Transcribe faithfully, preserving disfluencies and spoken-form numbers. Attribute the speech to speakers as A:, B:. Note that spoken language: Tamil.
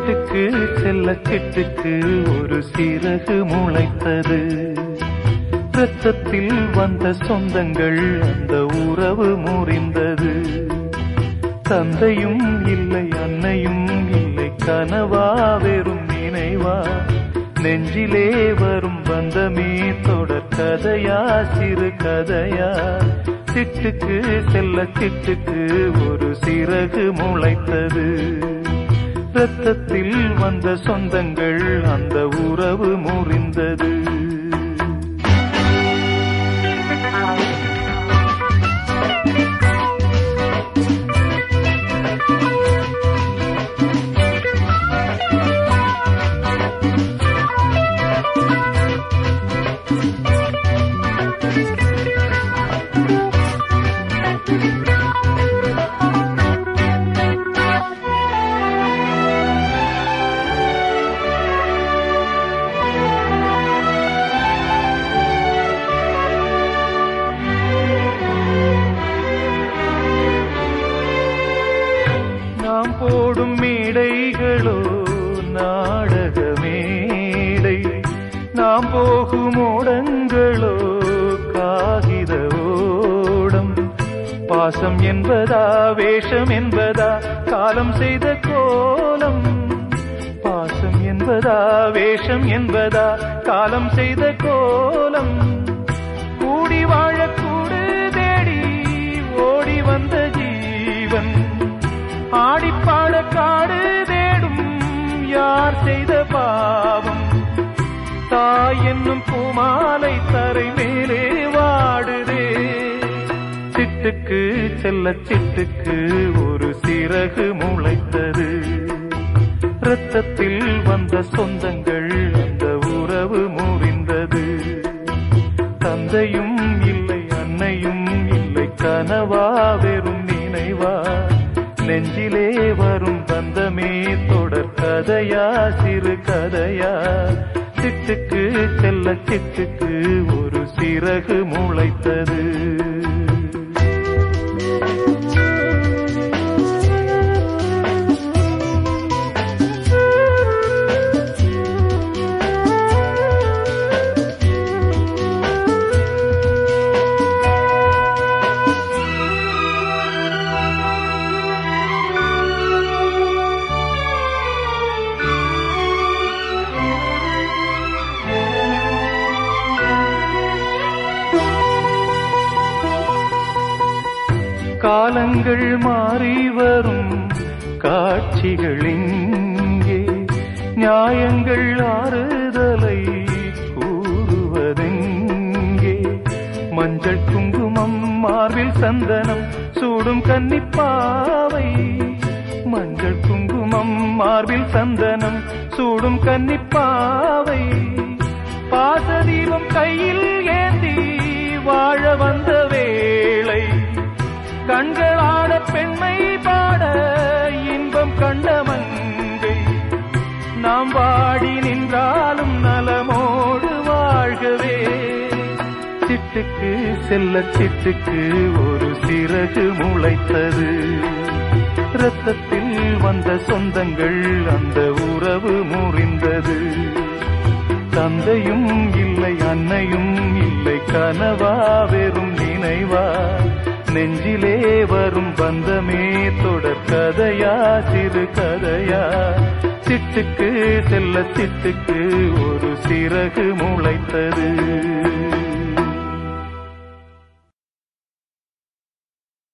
A: சிட்டுக்கு செல்ல சிட்டுக்கு ஒரு சிறகு முளைத்தது. இரத்தத்தில் வந்த சொந்தங்கள் அந்த உறவு முறிந்தது. தந்தையும் இல்லை அன்னையும் இல்லை கனவா வெறும் நினைவா, நெஞ்சிலே வரும் பந்தமே தொடர் கதையா சிறு கதையா. சிட்டுக்கு செல்ல சிட்டுக்கு ஒரு சிறகு முளைத்தது. இரத்தத்தில் வந்த சொந்தங்கள் அந்த உறவு முறிந்தது. போடும் மேடைகளோ நாடக மேடை, நாம் போகும் ஓடங்களோ காகித ஓடம். பாசம் என்பதா வேஷம் என்பதா காலம் செய்த கோலம். பாசம் என்பதா வேஷம் என்பதா காலம் செய்த கோலம். கூடி வாழக்கூடு தேடி ஓடி வந்த ஜீவன், ஆடிப்பாட காடு தேடும் யார் செய்த பாவம். தாய் என்னும் பூமாலை தரை மேலே வாடுதே. சிட்டுக்கு செல்ல சிட்டுக்கு ஒரு சிறகு முளைத்தது. இரத்தத்தில் வந்த சொந்தங்கள் அந்த உறவு முறிந்தது. தந்தையும் இல்லை அன்னையும் இல்லை கனவா வெறும் நினைவா, நெஞ்சிலே வரும் பந்தமே தொடர் கதையா சிறு கதையா. சிட்டுக்கு செல்ல சிட்டுக்கு ஒரு சிறகு முளைத்தது. காலங்கள் மாறி வரும் காட்சிகள் இங்கே, நியாயங்கள் ஆறுதலை கூறுவதெங்கே. மஞ்சள் குங்குமம் மார்பில் சந்தனம் சூடும் கன்னிப்பாவை. மஞ்சள் குங்குமம் மார்பில் சந்தனம் சூடும் கன்னிப்பாவை. பாசதீபம் கையில் ஏந்தி வாழ வந்த வேளை, கண்களாட பெண்மை பாட இன்பம் கண்ட மங்கை. நாம் வாடி நின்றாலும் நலமோடு வாழ்கவே. சிட்டுக்கு செல்ல சிட்டுக்கு ஒரு சிறகு முளைத்தது. இரத்தத்தில் வந்த சொந்தங்கள் அந்த உறவு முறிந்தது. தந்தையும் இல்லை அன்னையும் இல்லை கனவா வெறும் நினைவா, நெஞ்சிலே வரும் பந்தமே தொடர் கதையா சிறு கதையா. சிட்டுக்கு செல்ல சிட்டுக்கு ஒரு சிறகு முளைத்தது.